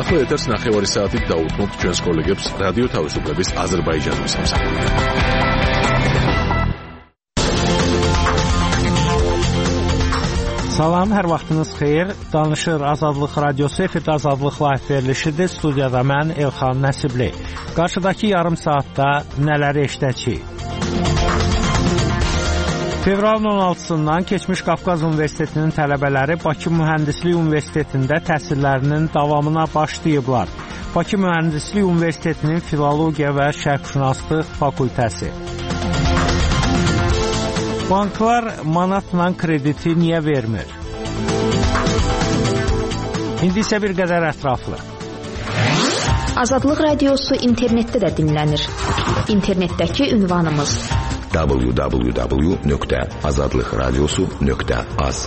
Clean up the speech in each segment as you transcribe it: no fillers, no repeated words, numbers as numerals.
ახლა ეთერს 9 საათით დაუთმობთ ჩვენს კოლეგებს რადიო თავისუფლების აზერბაიჯანის სამსახურიდან. Salam, hər vaxtınız xeyir. Danışır Azadlıq Radiosu, efirdə Azadlıq Live verilişidir. Studiyada mən Elxan Nəsibli. Qarşıdakı yarım saatda nələri eşidəcəyik? Fevralın 16-sından Keçmiş Qafqaz Universitetinin tələbələri Bakı Mühəndislik Universitetində təhsillərinin davamına başlayıblar. Bakı Mühəndislik Universitetinin Filologiya və Şərqşünaslıq Fakültəsi. Banklar manatla krediti niyə vermir? İndi isə bir qədər ətraflı. Azadlıq Radiosu internetdə də dinlənir. İnternetdəki ünvanımız www.azadlıqradiosu.az.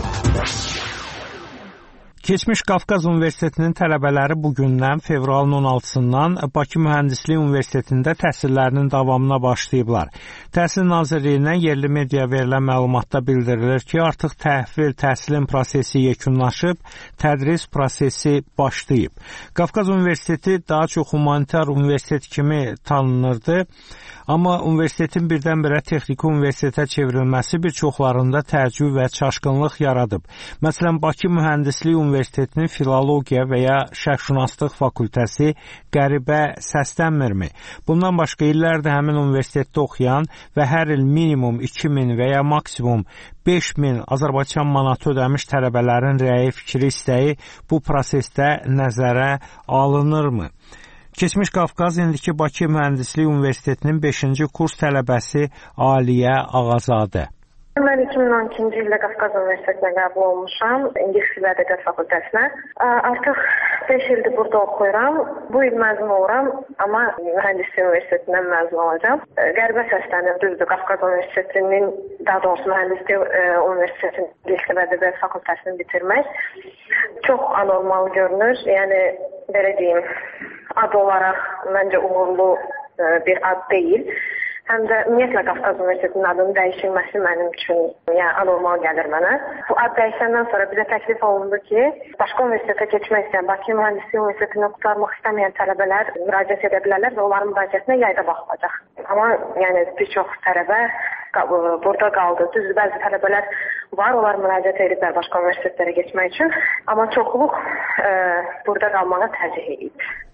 Keçmiş Qafqaz Universitetinin tələbələri bugündən fevralın 16-sından Bakı Mühəndislik Universitetində təhsillərinin davamına başlayıblar. Təhsil Nazirliyindən yerli media verilən məlumatda bildirilir ki, artıq təhsilin prosesi yekunlaşıb, tədris prosesi başlayıb. Qafqaz Universiteti daha çox humanitar universitet kimi tanınırdı. Amma universitetin birdən-birə texniki universitetə çevrilməsi bir çoxlarında təəccüb və çaşqınlıq yaradıb. Məsələn, Bakı Mühəndislik Universitetinin Filologiya və ya Şərqşünaslıq Fakültəsi qəribə səslənmirmi? Bundan başqa illərdir həmin universitetdə oxuyan və hər il minimum 2000 və ya maksimum 5000 Azərbaycan manatı ödəmiş tələbələrin rəyi, fikri, istəyi bu prosesdə nəzərə alınırmı? Keçmiş Qafqaz indiki Bakı Mühəndislik Universitetinin 5-ci kurs tələbəsi Aliyə Ağazadə. Mən 2012-ci ildə Qafqaz Universitetinə qəbul olmuşam, İngilis Dili Ədəbiyyat Fakültəsinə. Artıq 5 ildir burada oxuyuram. Bu il məzun oluram, amma Mühəndislik Universitetindən məzun olacağam. Qəribə səslənir, düzdür, Qafqaz Universitetinin, daha doğrusu Mühəndislik Universitetinin İngilis Dili Ədəbiyyat Fakültəsini bitirmək çox anormal görünür. Yəni, belə deyim, ad olaraq məncə uğurlu bir ad deyil. Həm də ümumiyyətlə Qafqaz Universitetinin adının dəyişilməsi mənim üçün anormal gəlir mənə. Bu ad dəyişəndən sonra bizə təklif olundu ki, başqa universitetə keçmək istəyən, Bakı Mühəndislik Universitetini qurtarmaq istəməyən tələbələr müraciət edə bilərlər və onların müraciətinə yayda baxılacaq. Amma yəni bir çox tələbə burada qaldı. Düzdür, bəzi tələbələr var, onlar müraciət ediblər başqa universitetlərə keçmək üçün, amma çoxluq burada qalmağa tərcih edib.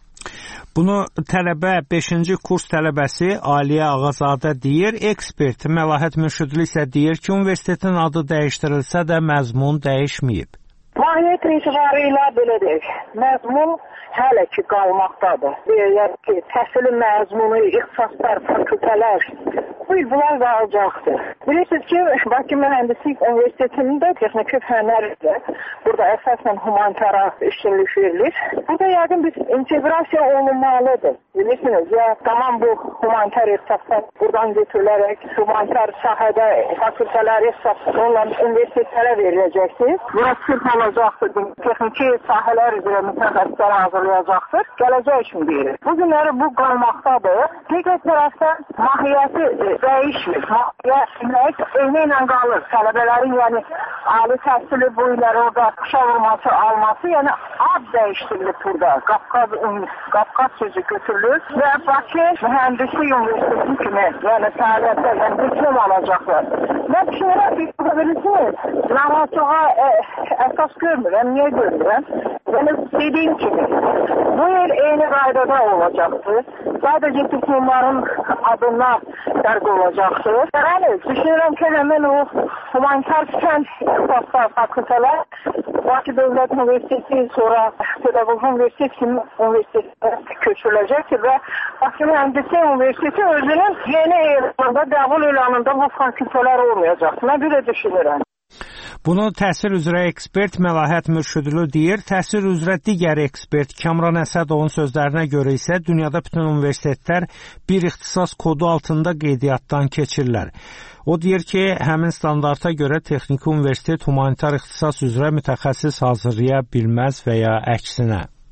Bunu tələbə 5-ci kurs tələbəsi Aliyə Ağazadə deyir. Ekspert Məlahət Mürşidli isə deyir ki, universitetin adı dəyişdirilsə də məzmun dəyişməyib. Mahiyyət etibarıyla belə deyək, məzmun hələ ki qalmaqdadır. Yəni ki, təhsilin məzmunu, ixtisaslar, fakültələr bu il bunlar qalacaqdır. Bilirsiniz ki, Bakı Mühəndislik Universitetində texniki fənlərdir. Burada əsasən humanitara üstünlük verilir. Burada yəqin bir inteqrasiya olunmalıdır. Bilirsiniz, ya tamam bu humanitar ixtisaslar buradan götürülərək humanitar sahədə fakültələr ixtisaslar olan universitetlərə veriləcəkdir. Burası sırf olacaqdır. Texniki sahələr üzrə mütəxəssislər hazırlayacaqdır. Gələcək üçün deyilir. Bu günləri bu qalmaqdadır. Digər tərəfdən mahiyyəti dəyişmir. Mahiyyət eyni ilə qalır. Tələbələrin yəni ali təhsili bu illəri orada qışa vurması, alması, yəni ad dəyişdirilir burada. Qafqaz sözü götürülür və Bakı Mühəndislik Universiteti kimi yəni fəaliyyətdə yəni diplom alacaqlar. Mən düşünürəm ki, bilirsiniz, narahatlığa əsas görmürəm. Niyə görmürəm? Yəni dediyim kimi, bu il eyni qaydada olacaqdır. Sadəcə diplomların adına fərq olacaqdır. Yəni, düşünürəm ki, həmin o humanitar fən ixtisaslar, fakültələr Bakı Dövlət Universiteti, sonra Pedaqoji Universitet kimi universitetlərə köçürüləcəkdir və Bakı Mühəndislik Universiteti özünün yeni elanında, qəbul elanında bu fakültələr olmayacaqdır. Mən bir də düşünürəm. Bunu təhsil üzrə ekspert Məlahət Mürşidli deyir. Təhsil üzrə digər ekspert Kamran Əsədovun sözlərinə görə isə dünyada bütün universitetlər bir ixtisas kodu altında qeydiyyatdan keçirlər. O deyir ki, həmin standarta görə texniki universitet humanitar ixtisas üzrə mütəxəssis hazırlaya bilməz və ya əksinə.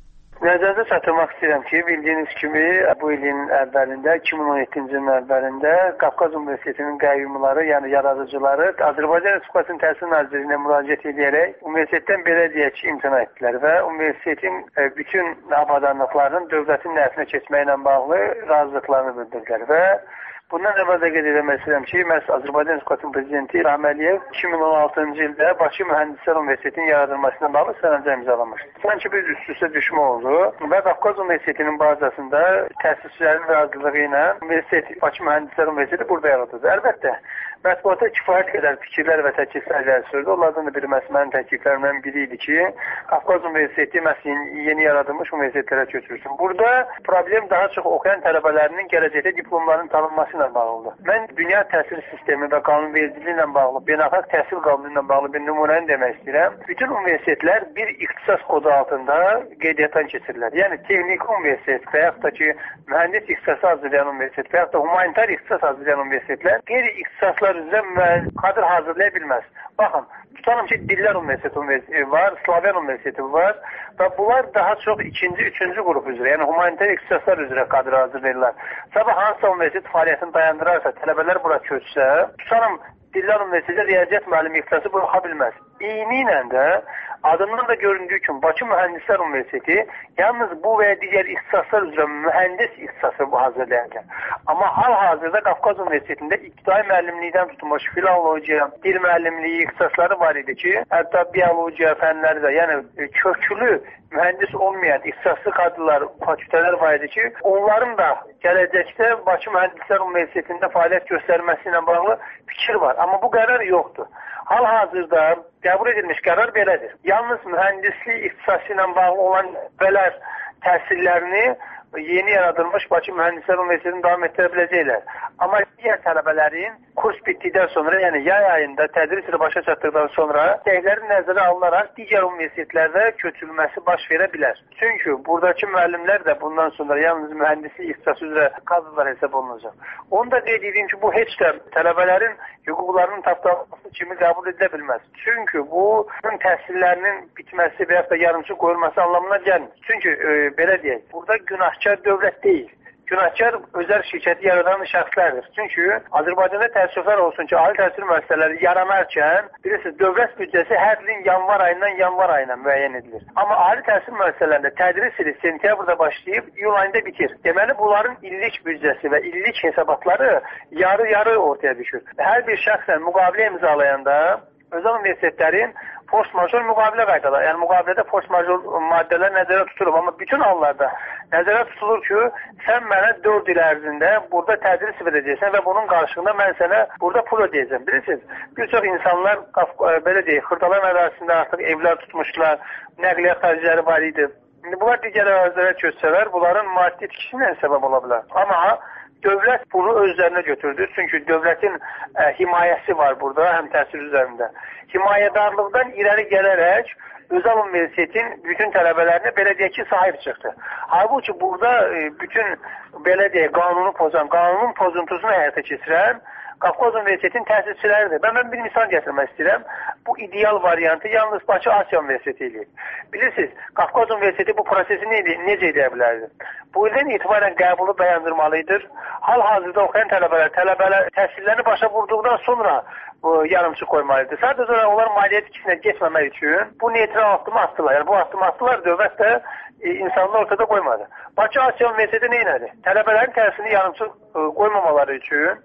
Nəzərdə çatdırmaq istəyirəm ki, bildiyiniz kimi bu ilin əvvəlində, 2017-ci ilin əvvəlində Qafqaz Universitetinin qəyyumları, yəni yaradıcıları Azərbaycan Respublikasının Təhsil Nazirliyinə müraciət edərək universitetdən belə deyək ki, imtina etdilər və universitetin bütün avadanlıqlarının dövlətin nəzdinə keçməyi ilə bağlı razılıqlarını bildirdilər və bundan əvvəl də qeyd etmək istəyirəm ki, məhz Azərbaycan Respublikasının Prezidenti İlham Əliyev 2016-cı ildə Bakı Mühəndislər Universitetinin yaradılmasına bağlı sənəd imzalamışdı. Sanki bir üst-üstə düşmə oldu və Qafqaz Universitetinin bazasında təsisçilərin razılığı ilə Bakı Mühəndislər Universiteti burada yaradıldı. Əlbəttə, mətbuata kifayət qədər fikirlər və təkliflər gəlişirdi. Onlardan da biri mənim təkliflərimdən biri idi ki, Qafqaz Universiteti yeni yaradılmış universitetlərə köçürsün. Burada problem daha çox oxuyan tələbələrinin gələcəkdə diplomlarının tanınması ilə bağlıdır. Mən dünya təhsil sistemi və qanunvericiliyi ilə bağlı, beynəlxalq təhsil qanunu ilə bağlı bir nümunəni demək istəyirəm. Bütün universitetlər bir ixtisas kodu altında qeydiyyatdan keçirirlər. Yəni texniki universitet və yaxud da ki, mühəndis ixtisası hazırlayan universitet və yaxud da humanitar ixtisas hazırlayan universitetlər qeyri-ixtisaslar üzrə kadr hazırlaya bilməz. Baxın, tutalım ki, Dillər Universiteti var, Slavyan Universiteti var və bunlar daha çox ikinci, üçüncü qrup üzrə, yəni humanitar ixtisaslar üzrə kadr hazırlayırlar. Sabah hansısa universitet fəaliyyətini dayandırarsa, tələbələr bura köçsə, tutalım Dillər Universiteti riyaziyyat müəllimi ixtisası buraxa bilməz. Eynilə də adından da göründüyü kimi Bakı Mühəndislər Universiteti yalnız bu və digər ixtisaslar üzrə mühəndis ixtisası hazırlayarkən. Amma hal-hazırda Qafqaz Universitetində ibtidai müəllimlikdən tutulmuş filologiya, dil müəllimliyi ixtisasları var idi ki, hətta biologiya fənləri də, yəni köklü mühəndis olmayan ixtisaslı kadrlar, fakültələr var idi ki, onların da gələcəkdə Bakı Mühəndislər Universitetində fəaliyyət göstərməsi ilə bağlı fikir var. Amma bu qərar yoxdur. Hal-hazırda qəbul edilmiş qərar belədir. Yalnız mühəndislik ixtisası ilə bağlı olan bələr təhsillərini yeni yaradılmış Bakı Mühəndislər Universitetini davam etdirə biləcəklər. Amma digər tələbələrin kurs bitdikdən sonra, yəni yay ayında tədris ilə başa çatdıqdan sonra dərslərin nəzərə alınaraq digər universitetlərdə köçürülməsi baş verə bilər. Çünki buradakı müəllimlər də bundan sonra yalnız mühəndislik ixtisası üzrə kadrlar hesab olunacaq. Onu da qeyd edeyim ki, bu heç də tələbələrin hüquqlarının tapdalanması kimi qəbul edilə bilməz. Çünki bu təhsillərinin bitməsi və ya da yarımçıq qoyulması anlamına gəlmir. Çünki belə deyək, burada günahkar dövlət deyil. Günahkar özəl şirkəti yaradan şəxslərdir. Çünki Azərbaycanda təəssüflər olsun ki, ali təhsil müəssisələri yaranarkən, bilirsiniz, dövlət büdcəsi hər ilin yanvar ayına müəyyən edilir. Amma ali təhsil müəssisələrində tədris ili sentyabrda başlayıb, iyul ayında bitir. Deməli, bunların illik büdcəsi və illik hesabatları yarı-yarı ortaya düşür. Hər bir şəxslə müqavilə imzalayanda özəl universitetlərin force major müqavilə qaydaları, yəni müqavilədə force major maddələr nəzərə tutulur. Amma bütün hallarda nəzərə tutulur ki, sən mənə 4 il ərzində burada tədris verəcəksən və bunun qarşılığında mən sənə burada pul ödəyəcəm. Bilirsiniz, bir çox insanlar, belə deyək, Xırdalan ərazisində artıq evlər tutmuşlar, nəqliyyat xərcləri var idi. İndi bunlar digər ərazilərə köçsələr, bunların maddi itkisindən səbəb ola bilər. Amma dövlət bunu öz üzərinə götürdü. Çünki dövlətin himayəsi var burada, həm təhsil üzərində. Himayədarlıqdan irəli gələrək özəl universitetin bütün tələbələrinə belə deyək ki, sahib çıxdı. Halbuki burada bütün belə deyək, qanunun pozuntusunu həyata keçirən Qafqaz Universitetinin təsisçiləridir. Mən bir misal gətirmək istəyirəm. Bu ideal variantı yalnız Bakı Asiya Universiteti eləyib. Bilirsiniz, Qafqaz Universiteti bu prosesi necə edə bilərdi? Bu ildən etibarən qəbulu dayandırmalıdır. Hal-hazırda oxuyan tələbələr təhsillərini başa vurduqdan sonra yarımçıq qoymalıdır. Sadəcə onlar maliyyət ikisinə geçməmək üçün bu neytral addımı atdılar. Yəni bu addımı atdılar, dövlət də insanları ortada qoymadı. Bakı Asiya Universiteti neynədir? Tələbələrin təhsilini yarımçıq qoymamaları üçün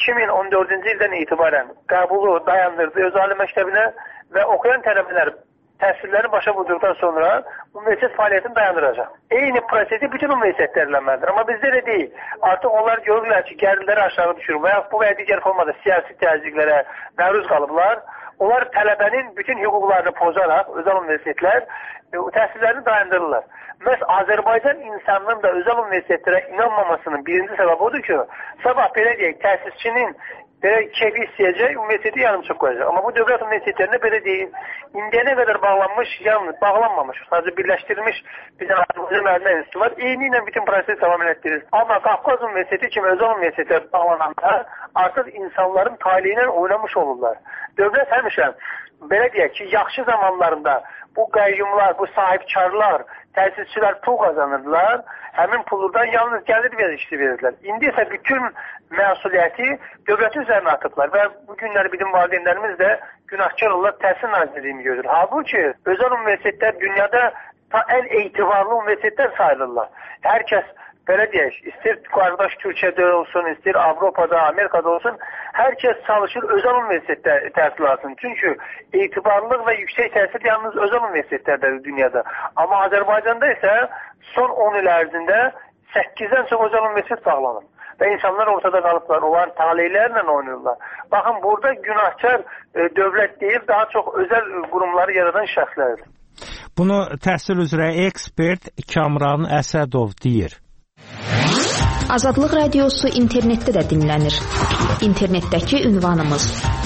2014-cü ildən etibarən qəbulu dayandırdı öz ali məktəbinə və oxuyan tələbələr təhsillərini başa vurduqdan sonra universitet fəaliyyətini dayandıracaq. Eyni prosesi bütün universitetlər eləməlidir. Amma bizdə elə deyil. Artıq onlar görürlər ki, gəlirləri aşağı düşür və bu və digər formada siyasi təzyiqlərə məruz qalıblar. Onlar tələbənin bütün hüquqlarını pozaraq özəl universitetlər təhsillərini dayandırırlar. Məhz Azərbaycan insanının da özəl universitetlərə inanmamasının birinci səbəbi odur ki, sabah belə deyək, təsisçinin belə keyfi istəyəcək, universiteti yarımçıq qoyacaq. Amma bu dövlət universitetlərində belə deyil. İndiyənə qədər bağlanmamış, sadəcə birləşdirilmiş bizim Azərbaycan müəllimlər institutu var. Eyni ilə bütün prosesi davam etdirir. Amma Qafqaz Universiteti kimi özəl universitetlər bağlananda artıq insanların taliyi ilə oynamış olurlar. Dövlət həmişə belə deyək ki, yaxşı zamanlarında bu qəyyumlar, bu sahibkarlar, təsisçilər pul qazanırdılar. Həmin puldan yalnız gəlir verişli verirdilər. İndi isə bütün məsuliyyəti dövlətin üzərinə atıblar və bu günləri bizim valideynlərimiz də günahkar olurlar, Təhsil Nazirliyini görür. Halbuki özəl universitetlər dünyada ən etibarlı universitetlər sayılırlar. Hər kəs belə deyək, istər qardaş Türkiyədə olsun, istər Avropada, Amerikada olsun, hər kəs çalışır özəl universitetdə təhsil alsın. Çünki etibarlılıq və yüksək təhsil yalnız özəl universitetlərdədir dünyada. Amma Azərbaycanda isə son 10 il ərzində 8-dən çox özəl universitet bağlanır. Və insanlar ortada qalıblar, onların taleylərlə oynayırlar. Baxın, burada günahkar dövlət deyil, daha çox özəl qurumları yaradan şəxslərdir. Bunu təhsil üzrə ekspert Kamran Əsədov deyir. Azadlıq Radiosu internetdə də dinlənir. İnternetdəki ünvanımız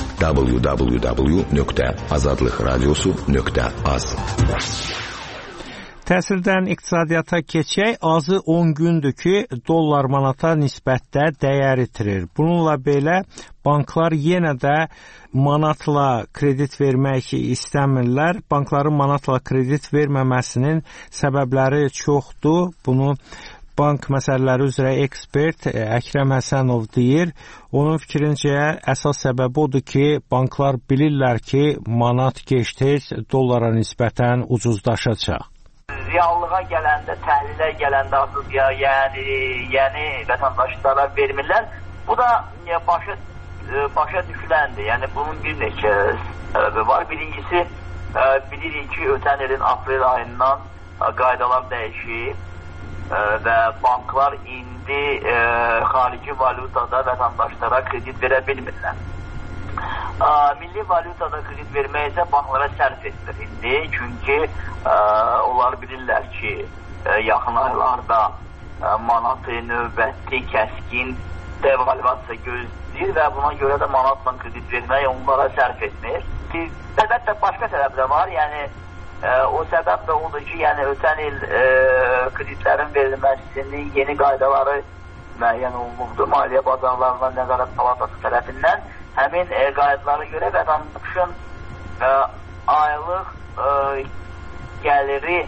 www.azadlıqradiosu.az. Təhsildən iqtisadiyyata keçək, azı 10 gündür ki, dollar manata nisbətdə dəyər itirir. Bununla belə banklar yenə də manatla kredit vermək istəmirlər. Bankların manatla kredit verməməsinin səbəbləri çoxdur. Bunu Bank məsələləri üzrə ekspert Əkrəm Həsənov deyir. Onun fikrincə əsas səbəbi odur ki, banklar bilirlər ki, manat gec-tez dollara nisbətən ucuzlaşacaq. Reallığa gələndə, təhlilə gələndə artıq yəni vətəndaşlara vermirlər. Bu da başa düşüləndir. Yəni bunun bir neçə səbəbi var. Birincisi, bilirik ki, ötən ilin aprel ayından qaydalar dəyişib və banklar indi xarici valyutada vətəndaşlara kredit verə bilmirlər. Milli valyutada kredit vermək isə banklara sərf edilir indi. Çünki onlar bilirlər ki, yaxın aylarda manatı növbəti kəskin devalvasiya gözləyir və buna görə də manatla kredit vermək onlara sərf etmir. Əlbəttə, başqa səbəb də var. Yəni, o səbəb də odur ki, yəni ötən il kreditlərin verilməsinin yeni qaydaları müəyyən olunubdur. Maliyyə Bazarlarından Nəzarət Palatası tərəfindən həmin qaydalara görə vətəndaşın aylıq gəliri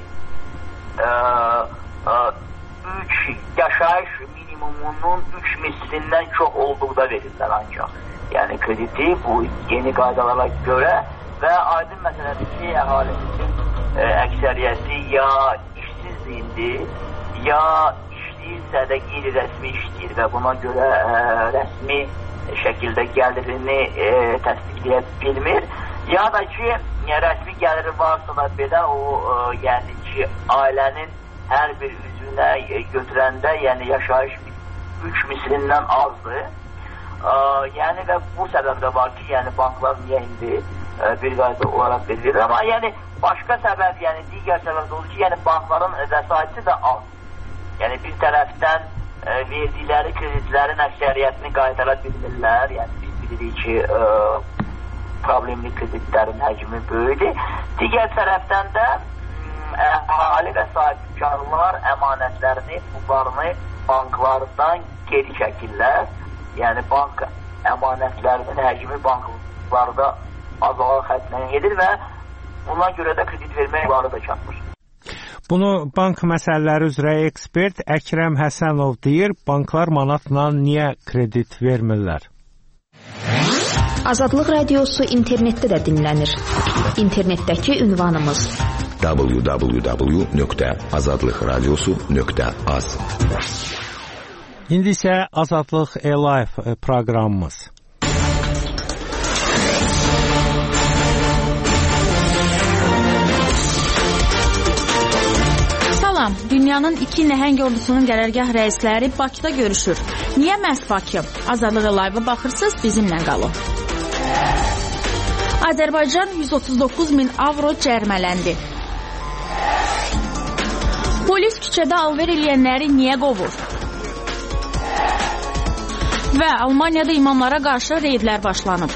yaşayış minimumunun 3 mislindən çox olduqda verirlər ancaq. Yəni krediti bu yeni qaydalara görə və aydın məsələdir ki, əhalimizin əksəriyyəti ya işsizliyidir, ya işləyirsə də qeyri-rəsmi işləyir və buna görə rəsmi şəkildə gəlirini təsdiqləyə bilmir. Ya da ki, rəsmi gəliri varsa da belə o, yəni ki, ailənin hər bir üzvünə götürəndə, yəni yaşayış 3 mislindən azdır. Yəni və bu səbəb də var ki, yəni banklar niyə indi bir qayda olaraq verilir. Amma yəni başqa səbəb, yəni digər səbəb də olur ki, yəni bankların vəsaiti də az. Yəni bir tərəfdən verdikləri kreditlərin əksəriyyətini qaytara bilmirlər. Yəni biz bilirik ki, problemli kreditlərin həcmi böyüdür. Digər tərəfdən də əhali və sahibkarlar əmanətlərini, pullarını banklardan geri çəkirlər. Yəni bank əmanətlərinin həcmi banklarda azalıq xəttinə gedir və buna görə də kredit vermək varı da çatmır. Bunu bank məsələləri üzrə ekspert Əkrəm Həsənov deyir. Banklar manatla niyə kredit vermirlər? Azadlıq Radiosu internetdə də dinlənir. İnternetdəki ünvanımız www.azadlıqradiosu.az. İndi isə Azadlıq Live proqramımız. Dünyanın 2 nəhəng ordusunun qərargah rəisləri Bakıda görüşür. Niyə məhz Bakı? Azadlıq Live-a baxırsınız, bizimlə qalın. Azərbaycan 139 min avro cərmələndi. Polis küçədə alver eləyənləri niyə qovur? Və Almaniyada imamlara qarşı reydlər başlanıb.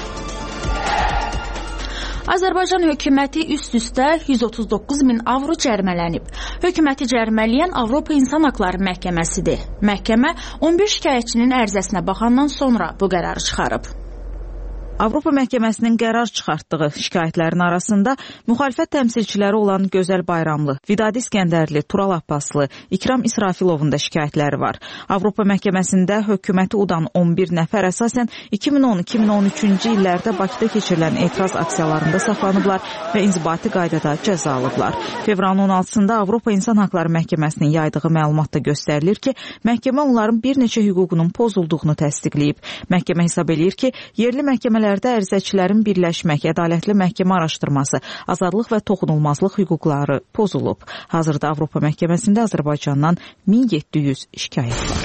Azərbaycan hökuməti üst-üstə 139 min avro cərmələnib. Hökuməti cərmələyən Avropa İnsan Haqları Məhkəməsidir. Məhkəmə 11 şikayətçinin ərizəsinə baxandan sonra bu qərarı çıxarıb. Avropa Məhkəməsinin qərar çıxartdığı şikayətlərin arasında müxalifət təmsilçiləri olan Gözəl Bayramlı, Vidadi İskəndərli, Tural Abbaslı, İkram İsrafilovun da şikayətləri var. Avropa Məhkəməsində hökuməti udan 11 nəfər əsasən 2010-2013-cü illərdə Bakıda keçirilən etiraz aksiyalarında saxlanıblar və inzibati qaydada cəza alıblar. Fevralın 16-sında Avropa İnsan Haqları Məhkəməsinin yaydığı məlumatda göstərilir ki, məhkəmə onların bir neçə hüququnun pozulduğunu təsdiqləyib. Məhkəmə hesab eləyir ki, yerli məhkəmələrdə ərizəçilərin birləşmək, ədalətli məhkəmə araşdırması, azadlıq və toxunulmazlıq hüquqları pozulub. Hazırda Avropa Məhkəməsində Azərbaycandan 1700 şikayət var.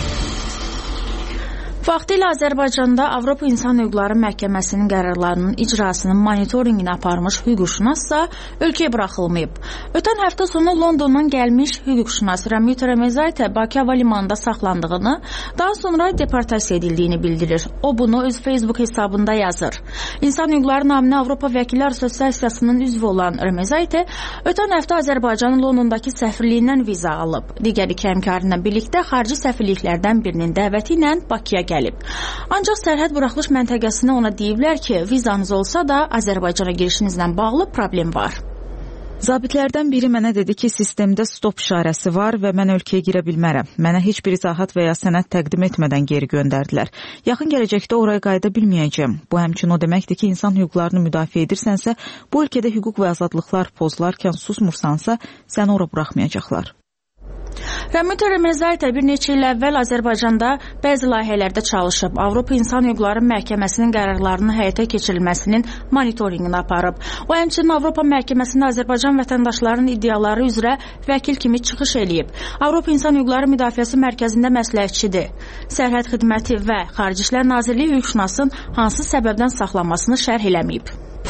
Vaxtilə Azərbaycanda Avropa İnsan Hüquqları Məhkəməsinin qərarlarının icrasının monitorinqini aparmış hüquqşünassa ölkəyə buraxılmayıb. Ötən həftə sonu Londondan gəlmiş hüquqşünas Ramit Remezayte Bakı hava limanında saxlandığını, daha sonra deportasiya edildiyini bildirir. O bunu öz Facebook hesabında yazır. İnsan Hüquqları naminə Avropa Vəkillər Assosiasiyasının üzvü olan Remezayte ötən həftə Azərbaycanın Londondakı səfirliyindən viza alıb. Digər iki həmkarı ilə birlikdə xarici səfirliklərdən birinin dəvəti ilə Bakıya gəlib. Ancaq sərhəd buraxılış məntəqəsində ona deyiblər ki, vizanız olsa da Azərbaycana girişinizlə bağlı problem var. Zabitlərdən biri mənə dedi ki, sistemdə stop işarəsi var və mən ölkəyə girə bilmərəm. Mənə heç bir izahat və ya sənəd təqdim etmədən geri göndərdilər. Yaxın gələcəkdə oraya qayıda bilməyəcəm. Bu həmçinin o deməkdir ki, insan hüquqlarını müdafiə edirsənsə, bu ölkədə hüquq və azadlıqlar pozularkən susmursansa, səni ora buraxmayacaqlar. Ramit Remezayte bir neçə il əvvəl Azərbaycanda bəzi layihələrdə çalışıb. Avropa İnsan Hüquqları Məhkəməsinin qərarlarının həyata keçirilməsinin monitorinqini aparıb. O həmçinin Avropa Məhkəməsində Azərbaycan vətəndaşlarının iddiaları üzrə vəkil kimi çıxış eləyib. Avropa İnsan Hüquqları Müdafiəsi Mərkəzində məsləhətçidir. Sərhəd xidməti və Xarici İşlər Nazirliyi hüquqşünasın hansı səbəbdən saxlanmasını şərh eləməyib.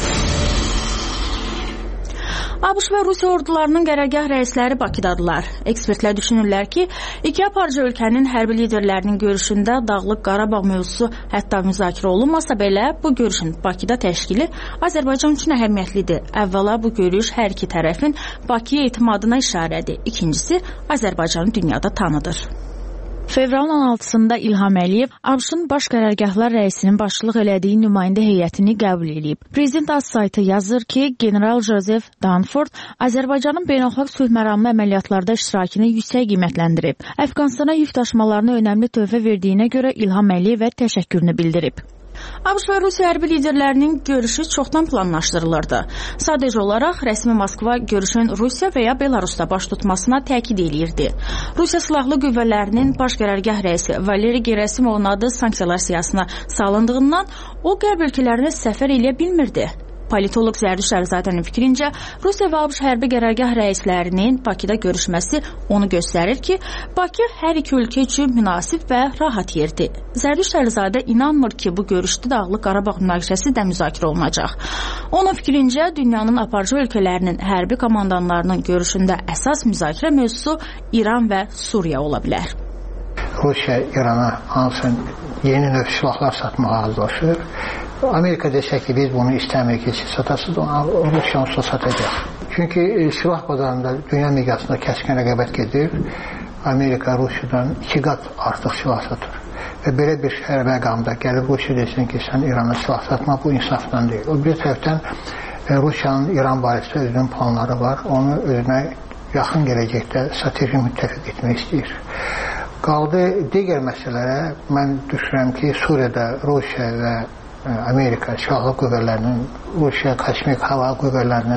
ABŞ və Rusiya ordularının qərargah rəisləri Bakıdadırlar. Ekspertlər düşünürlər ki, iki aparıcı ölkənin hərbi liderlərinin görüşündə Dağlıq Qarabağ mövzusu hətta müzakirə olunmasa belə, bu görüşün Bakıda təşkili Azərbaycan üçün əhəmiyyətlidir. Əvvəla bu görüş hər iki tərəfin Bakıya etimadına işarədir. İkincisi, Azərbaycanı dünyada tanıdır. Fevralın 16-sında İlham Əliyev ABŞ-ın baş qərargahlar rəisinin başçılıq elədiyi nümayəndə heyətini qəbul edib. Prezident az saytı yazır ki, General Joseph Dunford Azərbaycanın beynəlxalq sülh məramlı əməliyyatlarda iştirakını yüksək qiymətləndirib. Əfqanistana yük daşımalarına önəmli töhfə verdiyinə görə İlham Əliyevə təşəkkürünü bildirib. ABŞ və Rusiya hərbi liderlərinin görüşü çoxdan planlaşdırılırdı. Sadəcə olaraq rəsmi Moskva görüşün Rusiya və ya Belarusda baş tutmasına təkid eləyirdi. Rusiya Silahlı Qüvvələrinin baş qərargah rəisi Valeri Gerasimovun adı sanksiyalar siyasına salındığından o qərb ölkələrinə səfər eləyə bilmirdi. Politoloq Zərdüşt Ərzadənin fikrincə, Rusiya və ABŞ hərbi qərargah rəislərinin Bakıda görüşməsi onu göstərir ki, Bakı hər iki ölkə üçün münasib və rahat yerdir. Zərdüşt Ərzadə inanmır ki, bu görüşdə Dağlıq Qarabağ münaqişəsi də müzakirə olunacaq. Onun fikrincə, dünyanın aparıcı ölkələrinin hərbi komandanlarının görüşündə əsas müzakirə mövzusu İran və Suriya ola bilər. Rusiya İrana hansı yeni növ silahlar satmağa hazırlaşır. Amerika desək ki, biz bunu istəmirik ki, siz satasınız, Rusiya onsuz satacaq. Çünki silah bazarında dünya miqyasında kəskin rəqabət gedir. Amerika Rusiyadan 2 qat artıq silah satır. Və belə bir məqamda gəlib Rusiya desin ki, sən İrana silah satma, bu insafdan deyil. O bir tərəfdən Rusiyanın İran barəsində özünün planları var. Onu özünə yaxın gələcəkdə strateji müttəfiq etmək istəyir. Qaldı digər məsələlərə, mən düşünürəm ki, Suriyada Rusiya və Amerika Silahlı Qüvvələrinin, Rusiya Kosmik Hava Qüvvələrinin,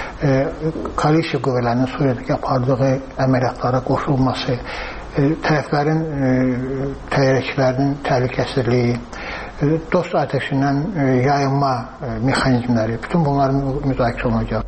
koalisiya qüvvələrinin Suriyadakı apardığı əməliyyatlara qoşulması, tərəflərin təyyarəçilərinin təhlükəsizliyi, dost atəşindən yayınma mexanizmləri, bütün bunların müzakirə olunacaq.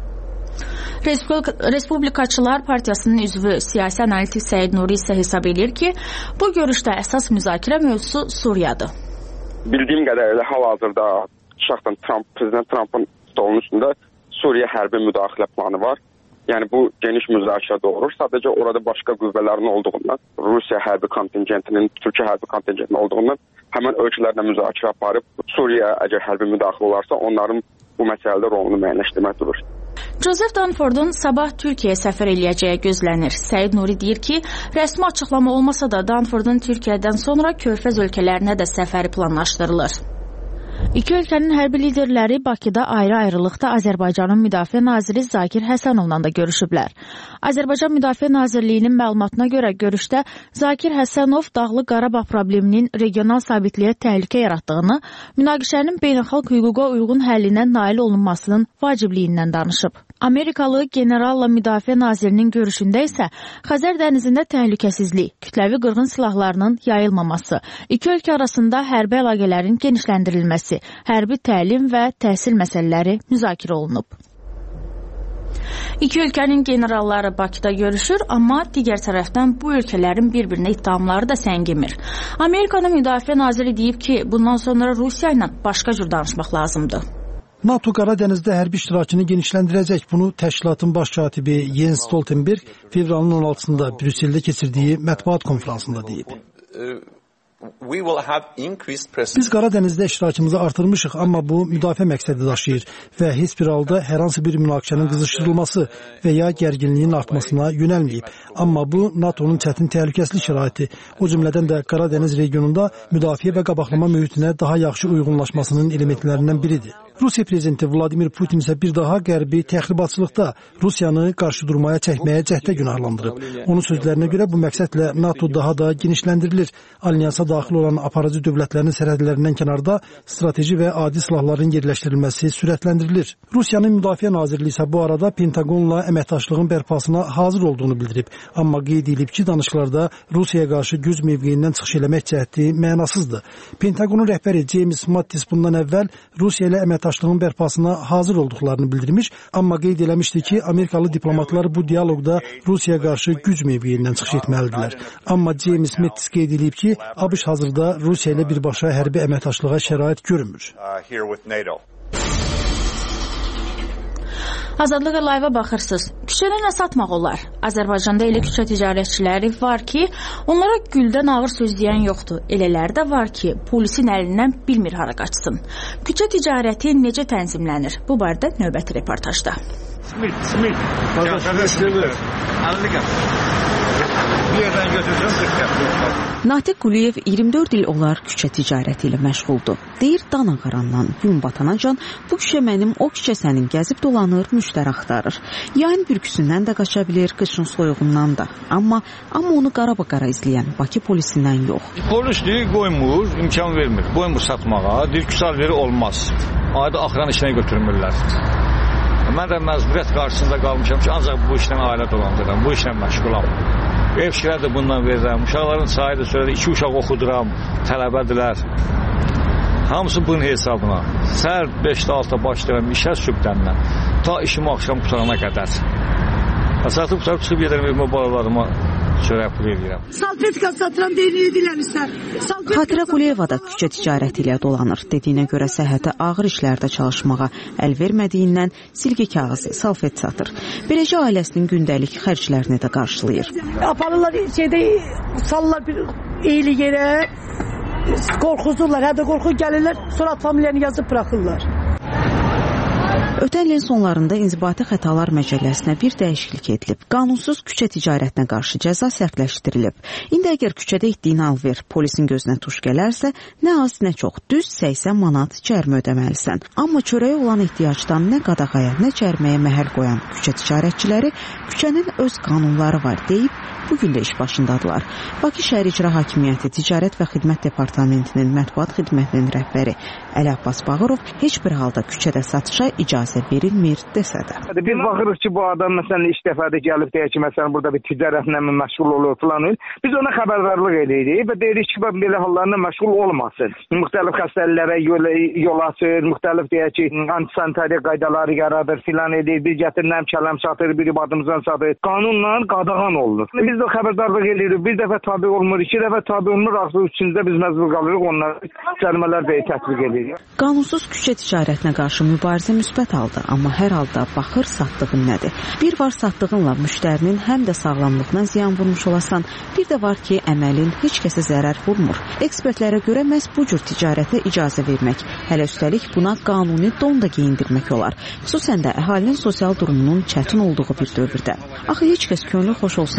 Respublikaçılar Partiyasının üzvü siyasi analitik Səid Nuri isə hesab edir ki, bu görüşdə əsas müzakirə mövzusu Suriyadır. Bildiyim qədərilə hal-hazırda şəxsən Prezident Trumpın stolunun üstündə Suriya hərbi müdaxilə planı var. Yəni bu geniş müzakirə doğurur. Sadəcə orada başqa qüvvələrin olduğundan, Rusiya hərbi kontingentinin, Türkiyə hərbi kontingentinin olduğundan həmən ölkələrlə müzakirə aparıb Suriya əgər hərbi müdaxilə olarsa onların bu məsələdə rolunu müəyyənləşdirmək durur. Joseph Dunfordun sabah Türkiyəyə səfər eləyəcəyi gözlənir. Səid Nuri deyir ki, rəsmi açıqlama olmasa da Dunfordun Türkiyədən sonra Körfəz ölkələrinə də səfəri planlaşdırılır. İki ölkənin hərbi liderləri Bakıda ayrı-ayrılıqda Azərbaycanın Müdafiə naziri Zakir Həsənovla da görüşüblər. Azərbaycan Müdafiə Nazirliyinin məlumatına görə görüşdə Zakir Həsənov Dağlıq Qarabağ probleminin regional sabitliyə təhlükə yaratdığını, münaqişənin beynəlxalq hüquqa uyğun həllinə nail olunmasının vacibliyindən danışıb. Amerikalı generalla Müdafiə Nazirinin görüşündə isə Xəzər dənizində təhlükəsizlik, kütləvi qırğın silahlarının yayılmaması, iki ölkə arasında hərbi əlaqələrin genişləndirilməsi, hərbi təlim və təhsil məsələləri müzakirə olunub. İki ölkənin generalları Bakıda görüşür, amma digər tərəfdən bu ölkələrin bir-birinə ittihamları da səngimir. Amerikanın Müdafiə Naziri deyib ki, bundan sonra Rusiya ilə başqa cür danışmaq lazımdır. NATO Qara Dənizdə hərbi iştirakını genişləndirəcək. Bunu təşkilatın baş katibi Jens Stoltenberg fevralın 16-sında Brüsseldə keçirdiyi mətbuat konferansında deyib. Biz Qara Dənizdə iştirakımızı artırmışıq, amma bu müdafiə məqsədi daşıyır və heç bir halda hər hansı bir münaqişənin qızışdırılması və ya gərginliyin artmasına yönəlməyib. Amma bu NATO'nun çətin təhlükəsizlik şəraiti, o cümlədən də Qara Dəniz regionunda müdafiə və qabaqlama mühitinə daha yaxşı uyğunlaşmasının elementlərindən biridir. Rusiya prezidenti Vladimir Putin isə bir daha qərbi təxribatçılıqda Rusiyanı qarşı durmaya çəkməyə cəhdə günahlandırıb. Onun sözlərinə görə bu məqsədlə NATO daha da genişləndirilir. Alyansa daxil olan aparıcı dövlətlərin sərhədlərindən kənarda strateji və adi silahların yerləşdirilməsi sürətləndirilir. Rusiyanın Müdafiə Nazirliyi isə bu arada Pentaqonla əməkdaşlığın bərpasına hazır olduğunu bildirib. Amma qeyd edilib ki, danışıqlarda Rusiyaya qarşı güc mövqeyindən çıxış eləmək cəhdi mənasızdır. Pentaqonun rəhbəri James Mattis bundan əvvəl Rusiya ilə əməkdaşlığın bərpasına hazır olduqlarını bildirmiş, amma qeyd eləmişdi ki, Amerikalı diplomatlar bu dialoqda Rusiyaya qarşı güc mövqeyindən çıxış etməlidirlər. Amma James Mattis qeyd edib ki, ABŞ hazırda Rusiya ilə birbaşa hərbi əməkdaşlığa şərait görmür. Azadlığa live-a baxırsınız. Küçədə nə satmaq olar? Azərbaycanda elə küçə ticarətçiləri var ki, onlara güldən ağır söz deyən yoxdur. Elələri də var ki, polisin əlindən bilmir hara qaçsın. Küçə ticarəti necə tənzimlənir? Bu barədə növbəti reportajda. Natiq Quliyev 24 il olar küçə ticarəti ilə məşğuldur. Deyir, dan ağarandan gün batanacan bu küçə mənim, o küçə sənin gəzib dolanır, müştəri axtarır. Yayın bürküsündən də qaça bilir, qışın soyuğundan da. Amma onu qara-qara izləyən Bakı polisindən yox. Polis deyir, qoymur, imkan vermir. Qoymur satmağa, deyir, küsal veri olmaz. Ayda axıran işinə götürmürlər. Mən də məcburiyyət qarşısında qalmışam ki, ancaq bu işlə ailə dolandırıram, bu işlə məşğulam. Ev işləri də bundan verirəm. Uşaqların sayı da söylədi, 2 uşaq oxuduram, tələbədirlər. Hamısı bunun hesabına. Səhər 5-də 6-da başlayıram işə sübhdəndən. Ta işimi axşam qutarana qədər. Satıb çıxıb gedirəm evimə balalarıma çörək pulu edirəm. Salfetka satıram, deyir dilənirsən. Xatirə Quliyeva da küçə ticarəti ilə dolanır. Dediyinə görə səhhətə ağır işlərdə çalışmağa əl vermədiyindən silgi kağızı, salfet satır. Beləcə ailəsinin gündəlik xərclərini də qarşılayır. Aparırlar salırlar bir eyli yerə, qorxuzurlar, hədə qorxu gəlirlər, sonra familiyanı yazıb bırakırlar. Ötən ilin sonlarında İnzibati Xətalar Məcəlləsinə bir dəyişiklik edilib. Qanunsuz küçə ticarətinə qarşı cəza sərtləşdirilib. İndi əgər küçədə etdiyin alver polisin gözünə tuş gələrsə, nə az nə çox düz 80 manat cərimə ödəməlisən. Amma çörəyə olan ehtiyacdan nə qadağaya, nə cəriməyə məhəl qoyan küçə ticarətçiləri küçənin öz qanunları var deyib, bugün də iş başındadılar. Bakı Şəhər İcra Hakimiyyəti Ticarət və Xidmət Departamentinin mətbuat xidmətinin rəhbəri Əli Abbas Bağırov heç bir halda küçədə satışa icazə verilmir desə də. Biz baxırıq ki, bu adam məsələn ilk dəfədə gəlib deyək ki, məsələn burada bir ticarətlə məşğul olur falan. Biz ona xəbərdarlıq edirik və deyirik ki, belə hallarla məşğul olmasın. Müxtəlif xəstəliklərə yol açır, müxtəlif deyək ki, antisanitariya qaydaları yaradır filan edir. Bir gətirilən kələm satır, biri badımızdan satır. Qanunla qadağan olunur. Biz də xəbərdarlıq edirik. Bir dəfə tabe olmur, 2 dəfə tabe olmur, artıq 3-cüdə biz məcbur qalırıq, onları cərimələr də tətbiq edirik. Qanunsuz küçə ticarətinə qarşı mübarizə müsbət aldı, amma hər halda baxır satdığın nədir. Bir var satdığınla müştərinin həm də sağlamlığına ziyan vurmuş olasan, bir də var ki, əməlin heç kəsə zərər vurmur. Ekspertlərə görə məhz bu cür ticarətə icazə vermək, hələ üstəlik buna qanuni don da geyindirmək olar. Xüsusən də əhalinin sosial durumunun çətin olduğu bir dövrdə. Axı heç kəs könlü xoş olsun deyə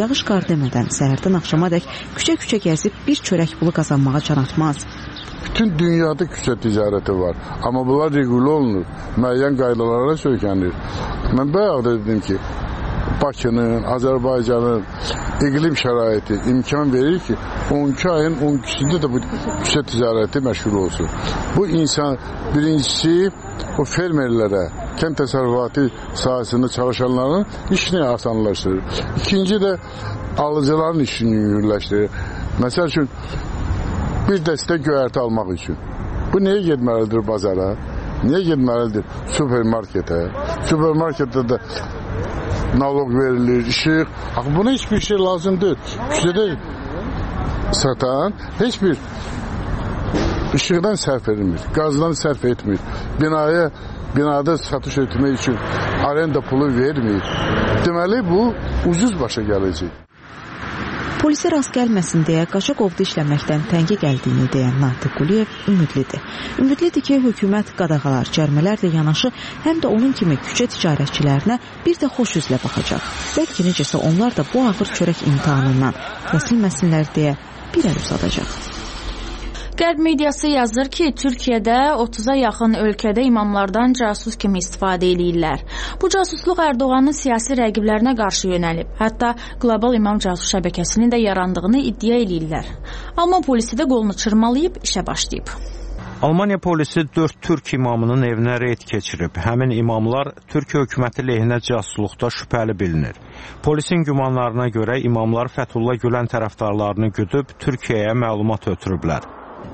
yağış qar demədən səhərdən axşamadək küçə-küçə gəzib bir çörək pulu qazanmağa can atmaz. Bütün dünyada küçə ticarəti var. Amma bunlar regulə olunur. Müəyyən qaydalara söykənir. Mən bayaq da dedim ki, Bakının, Azərbaycanın iqlim şəraiti imkan verir ki, 12 ayın 12-sində də bu küçə ticarəti məşğul olsun. Bu insan birincisi o fermerlərə, kənd təsərrüfatı sahəsində çalışanların işini asanlaşdırır. İkinci də alıcıların işini yüngülləşdirir. Məsəl üçün bir dəstə göyərti almaq üçün. Bu niyə getməlidir bazara? Niyə getməlidir supermarketə? Supermarketdə də naloq verilir, işıq. Buna hiçbir şey lazım deyil. Küçədə satan heç bir işıqdan sərf edilmir, qazdan sərf etmir. Binada satış etmək üçün arenda pulu vermir. Deməli bu ucuz başa gələcək. Polisə rast gəlməsin deyə Qaçaqovda işləməkdən tənqi gəldiyini deyən Natiq Quliyev ümidlidir. Ümidlidir ki, hökumət qadağalar, cərmələrlə yanaşı həm də onun kimi küçə ticarətçilərinə bir də xoş üzlə baxacaq. Bəlkə necəsə onlar da bu ağır çörək imtahanından kəsilməsinlər deyə bir əl uzadacaq. Qərb mediası yazır ki, Türkiyədə 30-a yaxın ölkədə imamlardan casus kimi istifadə edirlər. Bu casusluq Erdoğanın siyasi rəqiblərinə qarşı yönəlib. Hətta qlobal imam casus şəbəkəsinin də yarandığını iddia edirlər. Alman polisi də qolunu çırmalayıb işə başlayıb. Almaniya polisi 4 türk imamının evinə reyd keçirib. Həmin imamlar Türkiyə hökuməti lehinə casusluqda şübhəli bilinir. Polisin gümanlarına görə imamlar Fəthullah Gülen tərəfdarlarını güdüb Türkiyəyə məlumat ötürüblər.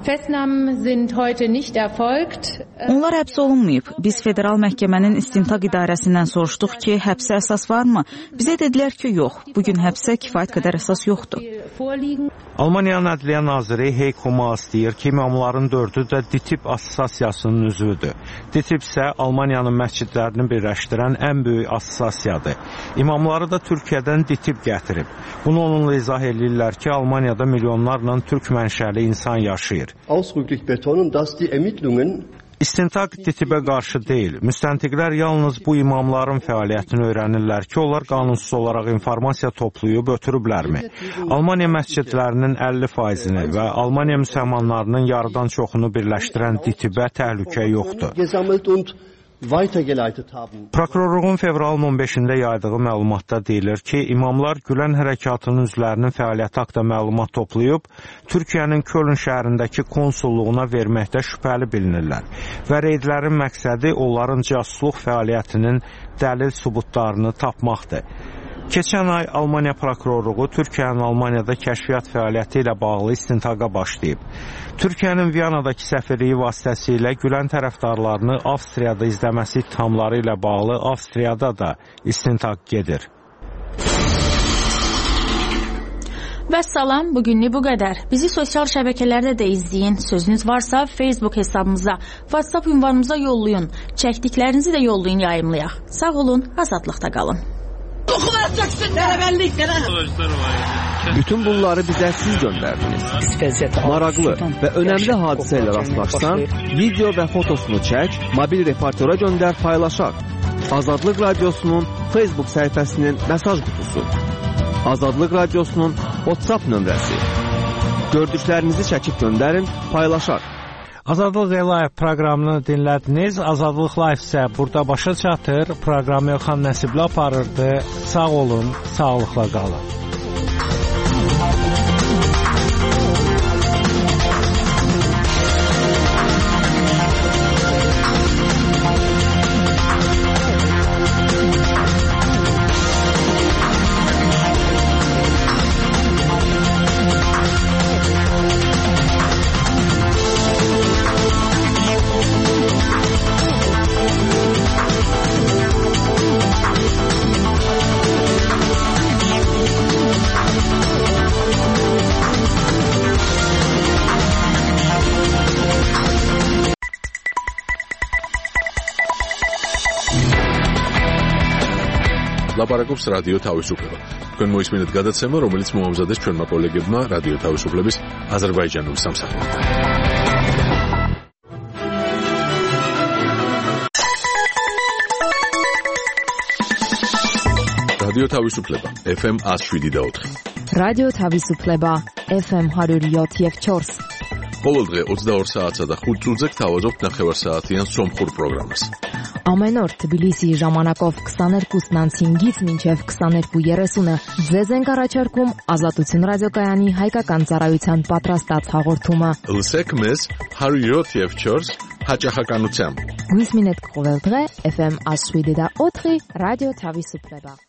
Onlar həbs olunmayıb. Biz federal məhkəmənin istintaq idarəsindən soruşduq ki, həbsə əsas varmı? Bizə dedilər ki, yox. Bugün həbsə kifayət qədər əsas yoxdur. Almaniyanın Ədliyyə naziri Heiko Maas deyir ki, imamların 4-ü də DİTİB assosiasiyasının üzvüdür. DİTİB isə Almaniyanın məscidlərini birləşdirən ən böyük assosiasiyadır. İmamları da Türkiyədən DİTİB gətirib. Bunu onunla izah edirlər ki, Almaniyada milyonlarla türk mənşəli insan yaşayır. Ausdrücklich betonen, dass die Ermittlungen İstintaq DİTİB-ə qarşı deyil. Müstəntiqlər yalnız bu imamların fəaliyyətini öyrənirlər ki, onlar qanunsuz olaraq informasiya toplayıb ötürüblərmi? Almaniya məscidlərinin 50%-ni və Almaniya müsəlmanlarının yarıdan çoxunu birləşdirən DİTİB-ə təhlükə yoxdur. Prokurorluğun fevralın 15-də yaydığı məlumatda deyilir ki, imamlar Gülen hərəkatının üzvlərinin fəaliyyəti haqqında məlumat toplayıb, Türkiyənin Köln şəhərindəki konsulluğuna verməkdə şübhəli bilinirlər və reydlərin məqsədi onların casusluq fəaliyyətinin dəlil sübutlarını tapmaqdır. Keçən ay Almaniya prokurorluğu Türkiyənin Almaniyada kəşfiyyat fəaliyyəti ilə bağlı istintaqa başlayıb. Türkiyənin Viyanadakı səfirliyi vasitəsilə Gülen tərəfdarlarını Avstriyada izləməsi ittihamları ilə bağlı Avstriyada da istintaq gedir. Vəssalam, bugünlük bu qədər. Bizi sosial şəbəkələrdə də izləyin. Sözünüz varsa Facebook hesabımıza, WhatsApp ünvanımıza yollayın. Çəkdiklərinizi də yollayın, yayımlayaq. Sağ olun, azadlıqda qalın. Bütün bunları bizə siz göndərdiniz. Maraqlı və önəmli hadisə ilə rastlaşsan, video və fotosunu çək, mobil reportera göndər, paylaşaq. Azadlıq Radiosunun Facebook səhifəsinin mesaj qutusu. Azadlıq Radiosunun WhatsApp nömrəsi. Gördüklərinizi çəkib göndərin, paylaşaq. Azadlıq Live proqramını dinlədiniz. Azadlıq Live isə burada başa çatır. Proqramı Elxan Nəsibli aparırdı. Sağ olun, sağlıqla qalın. ლაპარაკობს რადიო თავისუფლება. თქვენ მოისმინეთ გადაცემა, რომელიც მოამზადეს ჩვენმა კოლეგებმა რადიო თავისუფლების აზერბაიჯანულ სამსახურიდან. რადიო თავისუფლება FM 107.4. რადიო თავისუფლება FM 107.4. ყოველ დღე 22 საათსა და 5 წუთზე გთავაზობთ ნახევარსაათიან სომხურ პროგრამას. Ամեն օր Թբիլիսի ժամանակով 22:05-ից մինչև 22:30-ը ձեզ ենք առաջարկում Ազատություն ռադիոկայանի հայկական ծառայության պատրաստած հաղորդումը։ Լսեք մեզ 107.4 հաճախականությամբ։ Գույս մինետ կողել დღე FM 107.4 ռադիո Թավիսուպլեբա։